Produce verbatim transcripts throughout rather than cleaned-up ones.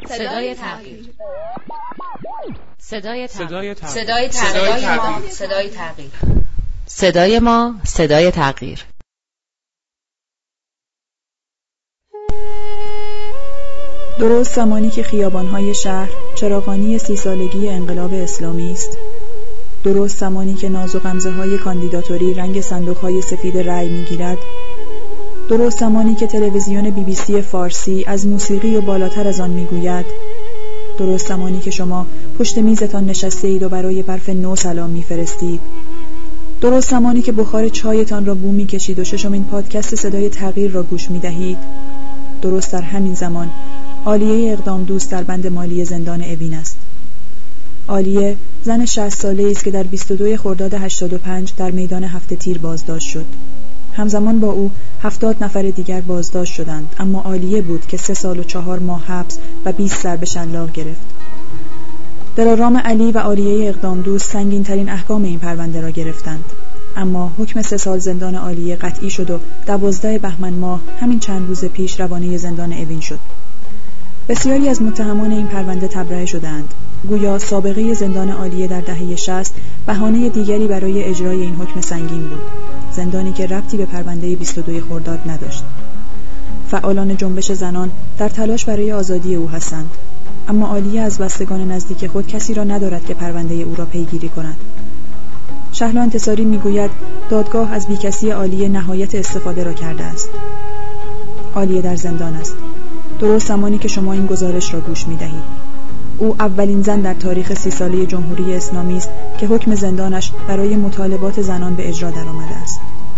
صدای تغییر. صدای تغییر. صدای تغییر. صدای تغییر. صدای ما، صدای تغییر. درست زمانی که خیابان‌های شهر چراغانی سی سالگی انقلاب اسلامی است، درست زمانی که ناز و غمزه‌های کاندیداتوری رنگ صندوق‌های سفید رأی می‌گیرد، درست زمانی که تلویزیون بی بی سی فارسی از موسیقی و بالاتر از آن می‌گوید، درست زمانی که شما پشت میزتان نشسته اید و برای برف نو سلام می‌فرستید، درست زمانی که بخار چایتان را بو می‌کشید و ششمین پادکست صدای تغییر را گوش می‌دهید، درست در همین زمان عالیه اقدام دوست در بند مالی زندان اوین است. عالیه زن شصت ساله است که در بیست و دو خرداد هشتاد و پنج در میدان هفت تیر بازداشت شد. همزمان با او هفتاد نفر دیگر بازداشت شدند، اما عالیه بود که سه سال و چهار ماه حبس و بیست سر به شلاق گرفت. دلارام علی و عالیه اقدام دوست سنگین ترین احکام این پرونده را گرفتند، اما حکم سه سال زندان عالیه قطعی شد و دوازده بهمن ماه همین چند روز پیش روانه زندان اوین شد. بسیاری از متهمان این پرونده تبرئه شدند، گویا سابقه زندان عالیه در دهه شصت بهانه دیگری برای اجرای این حکم سنگین بود، زندانی که ربطی به پرونده بیست و دو خرداد نداشت. فعالان جنبش زنان در تلاش برای آزادی او هستند، اما عالیه از بستگان نزدیک خود کسی را ندارد که پرونده او را پیگیری کند. شهلا انتصاری میگوید دادگاه از بیکسی عالیه نهایت استفاده را کرده است. عالیه در زندان است، درست زمانی که شما این گزارش را گوش می‌دهید. او اولین زن در تاریخ سی ساله جمهوری اسلامی است که حکم زندانش برای مطالبات زنان به اجرا درآمده است.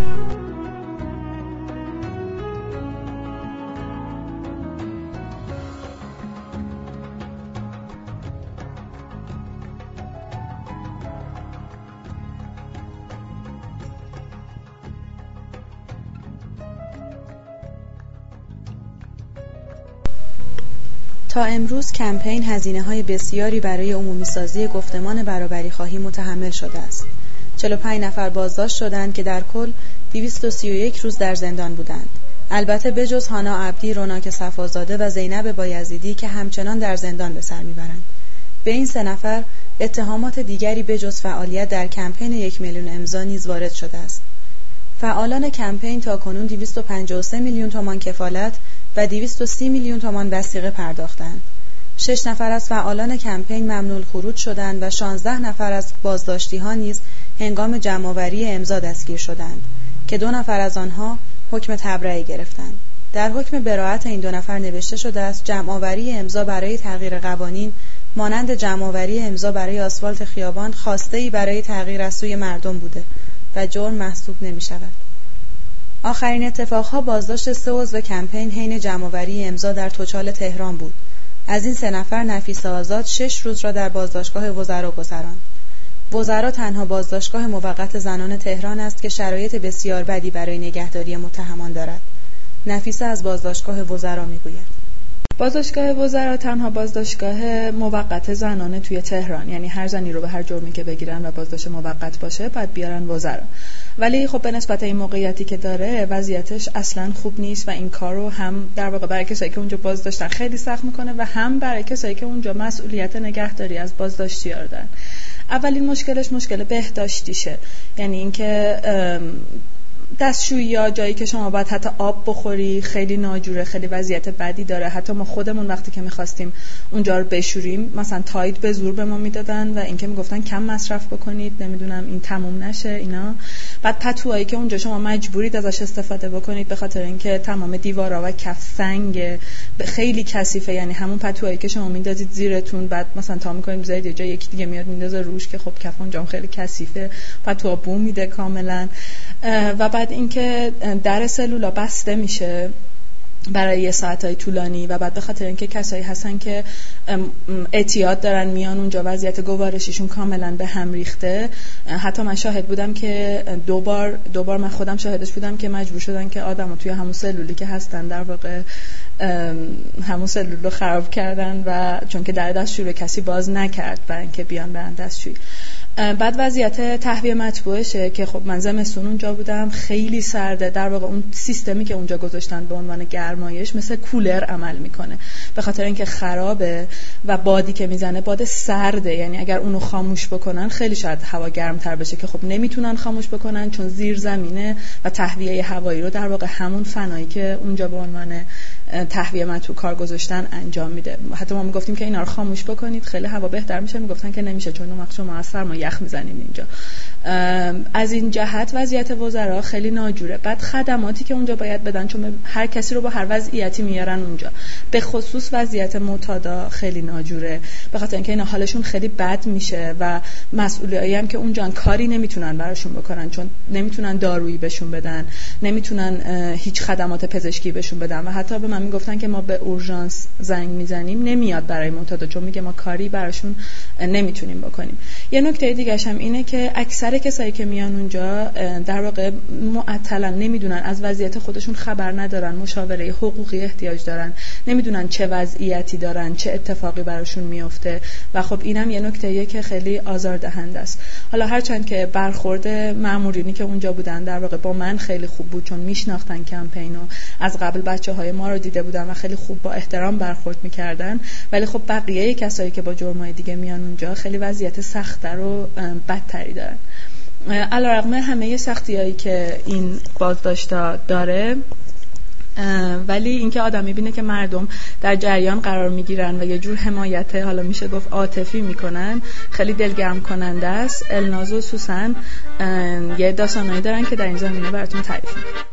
تا امروز کمپین هزینه‌های بسیاری برای عمومی‌سازی گفتمان برابری خواهی متحمل شده است. چهل و پنج نفر بازداشت شدند که در کل دویست و سی و یک روز در زندان بودند. البته بجز هانا عبدی، روناک صفازاده و زینب بایزیدی که همچنان در زندان به سر میبرند. به این سه نفر اتهامات دیگری بجز فعالیت در کمپین یک میلیون امضا نیز وارد شده است. فعالان کمپین تاکنون دویست و پنجاه و سه میلیون تومان کفالت و دویست و سی میلیون تومان وثیقه پرداختند. شش نفر از فعالان کمپین ممنوع خروج شدند و شانزده نفر از بازداشتی‌ها نیز هنگام جمع‌آوری امضا دستگیر شدند که دو نفر از آنها حکم تبرئه گرفتند. در حکم براءت این دو نفر نوشته شده است جمع‌آوری امضا برای تغییر قوانین مانند جمع‌آوری امضا برای آسفالت خیابان خواسته‌ای برای تغییر از سوی مردم بوده و جرم محسوب نمی‌شود. آخرین اتفاقها بازداشت سه عضو کمپین حین جمع‌آوری امضا در توچال تهران بود. از این سه نفر نفیسه آزاد شش روز را در بازداشتگاه وزرا گذراند. وزرا تنها بازداشتگاه موقت زنان تهران است که شرایط بسیار بدی برای نگهداری متهمان دارد. نفیسه از بازداشتگاه وزرا میگوید بازداشتگاه وزرا تنها بازداشتگاه موقت زنانه توی تهران، یعنی هر زنی رو به هر جرمی که بگیرن و بازداشت موقت باشه بعد بیارن وزرا. ولی خب به نسبت این موقعیتی که داره وضعیتش اصلا خوب نیست و این کارو هم در واقع برای کسایی که اونجا بازداشتن خیلی سخت میکنه و هم برای کسایی که اونجا مسئولیت نگهداری از بازداشتی‌ها دارن. اولین مشکلش مشکل بهداشتیشه، یعنی اینکه دستشویی یا جایی که شما باید حتی آب بخوری خیلی ناجوره، خیلی وضعیت بدی داره. حتی ما خودمون وقتی که می‌خواستیم اونجا رو بشوریم مثلا تاید به زور به ما میدادن و اینکه میگفتن کم مصرف بکنید، نمیدونم این تموم نشه اینا. بعد پتوهایی که اونجا شما مجبورید ازش استفاده بکنید به خاطر اینکه تمام دیوارا و کف سنگ خیلی کثیفه، یعنی همون پتوهایی که شما میندازید زیرتون بعد مثلا تا می‌کنید بذارید یه جای یکی دیگه میاد میندازه روش که خب کف اونجا خیلی کثیفه، پتوها بو میده کاملا. و بعد اینکه در سلولا بسته میشه برای یه ساعتای طولانی و بعد به خاطر اینکه کسایی هستن که اعتیاد دارن میان اونجا وضعیت گوارشیشون کاملا به هم ریخته. حتی من شاهد بودم که دو بار دو بار من خودم شاهدش بودم که مجبور شدن که آدمو توی همون سلولی که هستن در واقع همون سلول رو خراب کردن و چون که در دستشوی کسی باز نکرد برای اینکه بیان برن دستشوی. بعد وضعیت تهویه مطبوعشه که خب من زمستون اونجا بودم، خیلی سرده، در واقع اون سیستمی که اونجا گذاشتن به عنوان گرمایش مثل کولر عمل میکنه به خاطر اینکه خرابه و بادی که میزنه باد سرده، یعنی اگر اونو خاموش بکنن خیلی شاید هوا گرمتر بشه که خب نمیتونن خاموش بکنن چون زیر زمینه و تهویه هوایی رو در واقع همون فنایی که اونجا به عنوان تهویه مطبوع کار گذاشتن انجام میده. حتی ما میگفتیم که اینا رو خاموش بکنید خیلی هوا بهتر میشه، میگفتن که نمیشه چون اون وقت شما از سرما یخ میزنیم اینجا. از این جهت وضعیت وزرا خیلی ناجوره. بعد خدماتی که اونجا باید بدن چون هر کسی رو با هر وضعیتی میارن اونجا، به خصوص وضعیت معتادا خیلی ناجوره به خاطر اینکه اینا حالشون خیلی بد میشه و مسئولیایی هم که اونجا کاری نمیتونن براشون بکنن چون نمیتونن دارویی بهشون بدن، نمیتونن هیچ خدمات پزشکی بهشون بدن و حتی به من میگفتن که ما به اورژانس زنگ میزنیم نمیاد برای معتادا چون میگه ما کاری براشون نمیتونیم بکنیم. یه نکته دیگه هم اینه که اکثر کسایی که میان اونجا در واقع معطلن، نمیدونن، از وضعیت خودشون خبر ندارن، مشاوره حقوقی احتیاج دارن، نمیدونن چه وضعیتی دارن، چه اتفاقی براشون میفته و خب اینم یه نکته‌ایه که خیلی آزاردهنده است. حالا هرچند که برخورد مامورینی که اونجا بودن در واقع با من خیلی خوب بود چون میشناختن کمپینو، از قبل بچه‌های ما رو دیده بودن و خیلی خوب با احترام برخورد میکردن، ولی خب بقیه کسایی که با جرمای دیگه میان اونجا خیلی وضعیت سخت‌تر و بدتری دارن. علیرغم همه سختی‌هایی که این بازداشت‌ها داره، ولی اینکه آدم می‌بینه که مردم در جریان قرار می‌گیرن و یه جور حمایت، حالا میشه گفت عاطفی می‌کنن، خیلی دلگرم کننده است. الناز و سوسن یه داستانایی دارن که در این زمینه براتون تعریف می‌کنم.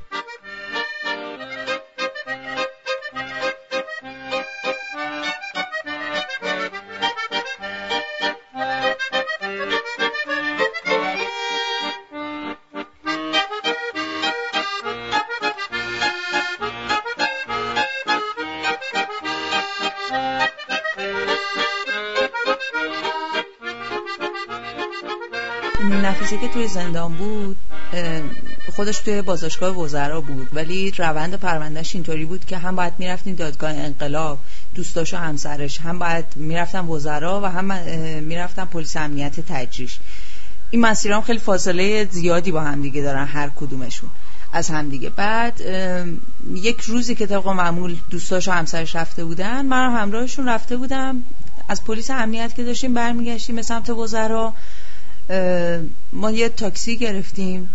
نفیسه که توی زندان بود خودش توی بازداشتگاه وزرا بود، ولی روند پروندهش اینطوری بود که هم باید میرفتین دادگاه انقلاب دوستاش و همسرش، هم باید میرفتن وزرا و هم میرفتن پلیس امنیت تجریش. این مسیرام خیلی فاصله زیادی با هم دیگه دارن هر کدومشون از هم دیگه. بعد یک روزی که طبق معمول دوستاش و همسرش رفته بودن، من همراهشون رفته بودم، از پلیس امنیت که داشتیم برمیگشتیم به سمت وزرا، ما یه تاکسی گرفتیم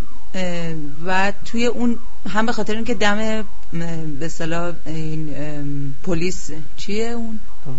و توی اون هم به خاطر اینکه دم به اصطلاح این پلیس چیه اون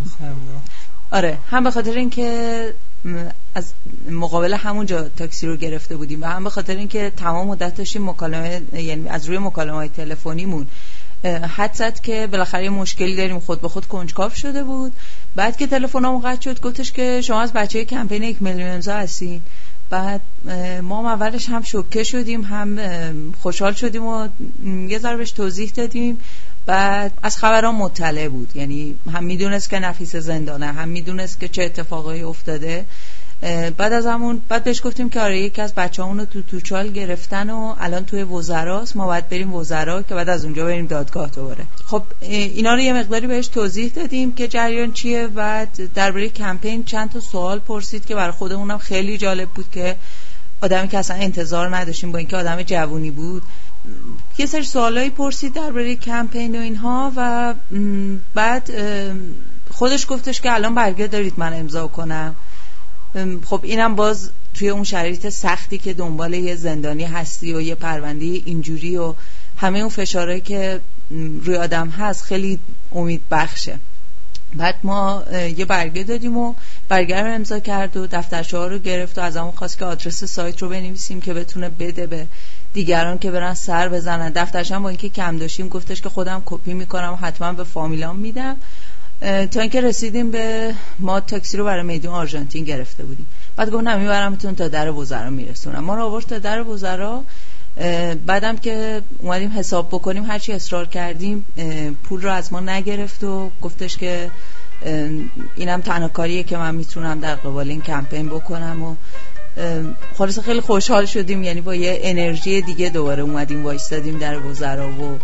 آره هم به خاطر اینکه از مقابل همونجا تاکسی رو گرفته بودیم و هم به خاطر اینکه تمام مدت داشتیم مکالمه، یعنی از روی مکالمه‌های تلفنیمون حد زد که بالاخره مشکلی داریم، خود به خود کنجکاو شده بود. بعد که تلفنمون قطع شد گفتش که شما از بچه‌های کمپین یک میلیون امضا هستین. بعد ما هم اولش هم شوکه شدیم هم خوشحال شدیم و یه ذره بهش توضیح دادیم. بعد از خبران مطلع بود، یعنی هم میدونست که نفیس زندانه، هم میدونست که چه اتفاقایی افتاده. بعد از همون بعد بهش گفتیم که آره یکی از بچه‌هامون رو تو توچال گرفتن و الان توی وزراست، ما باید بریم وزرا که بعد از اونجا بریم دادگاه دوباره. خب اینا رو یه مقداری بهش توضیح دادیم که جریان چیه. بعد درباره کمپین چند تا سوال پرسید که برای خودمونم خیلی جالب بود که آدمی که اصلا انتظار نداشتیم با اینکه آدم جوونی بود. یه سری سوالایی پرسید درباره کمپین و اینها و بعد خودش گفتش که الان برگه دارید من امضا کنم. خب اینم باز توی اون شرایط سختی که دنبال یه زندانی هستی و یه پرونده اینجوری و همه اون فشارهایی که روی آدم هست خیلی امید بخشه. بعد ما یه برگه دادیم و برگه رو امضا کرد و دفترچه ها رو گرفت و از همون خواست که آدرس سایت رو بنویسیم که بتونه بده به دیگران که برن سر بزنن. دفترچه هم با اینکه کم داشتیم گفتش که خودم کپی میکنم و حتما به فامیلام میدم. تا اینکه رسیدیم به ما تاکسی رو برای میدون آرژانتین گرفته بودیم. بعد گفت نه میبرمتون تا در وزرا میرسونم. ما رو آورد تا در وزرا. بعدم که اومدیم حساب بکنیم هرچی اصرار کردیم پول رو از ما نگرفت و گفتش که اینم تنها کاریه که من میتونم در قبال این کمپین بکنم و خلاص خیلی خوشحال شدیم، یعنی با یه انرژی دیگه دوباره اومدیم وایستادیم در وزرا و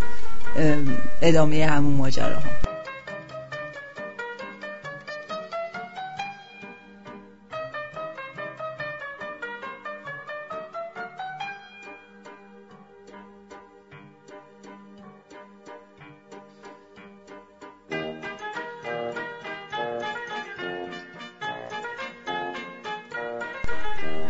ادامه همون ماجراها.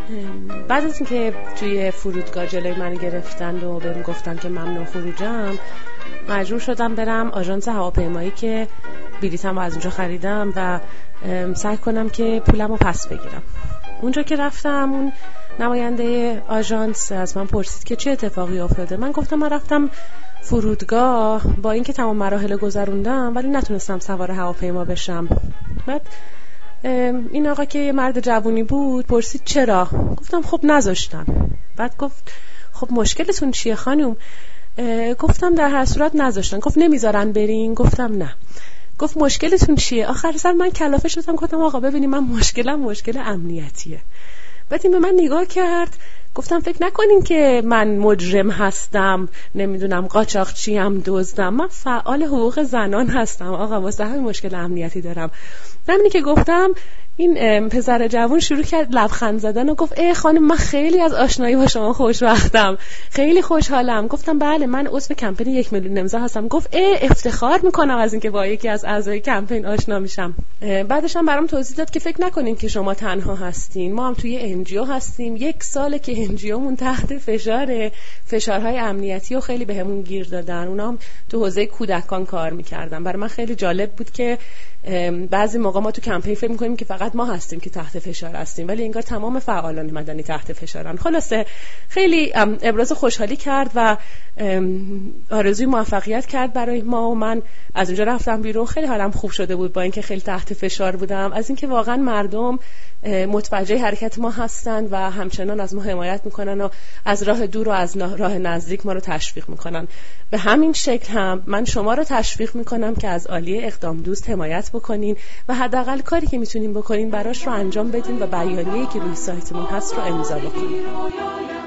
بعد از اینکه توی فرودگاه جلوی من گرفتند و بهم گفتن که ممنوع خروجم، مجبور شدم برم آژانس هواپیمایی که بلیطم رو از اونجا خریدم و سعی کنم که پولم رو پس بگیرم. اونجا که رفتم، اون نماینده آژانس از من پرسید که چه اتفاقی افتاده. من گفتم من رفتم فرودگاه با اینکه تمام مراحل گذروندم ولی نتونستم سوار هواپیما بشم. بعد این آقا که یه مرد جوونی بود پرسید چرا؟ گفتم خب نذاشتن. بعد گفت خب مشکلتون چیه خانم؟ گفتم در هر صورت نذاشتن. گفت نمیذارن برین؟ گفتم نه. گفت مشکلتون چیه؟ آخر سر من کلافه شدم گفتم آقا ببینید من مشکلم مشکل امنیتیه. بعد این به من نگاه کرد، گفتم فکر نکنین که من مجرم هستم، نمیدونم قاچاقچیم، دزدم، من فعال حقوق زنان هستم آقا، واسه همین مشکل امنیتی دارم. همینی که گفتم این پسر جوان شروع کرد لبخند زدن و گفت ای خانم من خیلی از آشنایی با شما خوشوقتم، خیلی خوشحالم. گفتم بله من عضو کمپین یک میلیون امضا هستم. گفت ای افتخار میکنم از اینکه با یکی از اعضای کمپین آشنا میشم. بعدش هم برام توضیح داد که فکر نکنین که شما تنها هستین، ما هم توی انجیو هستیم، یک ساله که انجیومون تحت فشاره، فشارهای امنیتی و خیلی بهمون گیر دادن. اونا هم تو حوزه کودکان کار میکردن. برای من خیلی جالب بود که بعضی موقع ما تو کمپین فکر می‌کنیم که فقط ما هستیم که تحت فشار هستیم، ولی انگار تمام فعالان مدنی تحت فشارن. خلاصه خیلی ابراز خوشحالی کرد و آرزوی موفقیت کرد برای ما و من از اونجا رفتم بیرون. خیلی حالم خوب شده بود با اینکه خیلی تحت فشار بودم، از اینکه واقعا مردم متوجه حرکت ما هستند و همچنان از ما حمایت میکنن و از راه دور و از راه نزدیک ما رو تشویق میکنن. به همین شکل هم من شما رو تشویق میکنم که از عالیه اقدام دوست حمایت بکنین و حداقل کاری که میتونین بکنین براش رو انجام بدین و بیانیه‌ای که روی سایتمون هست رو امضا بکنین.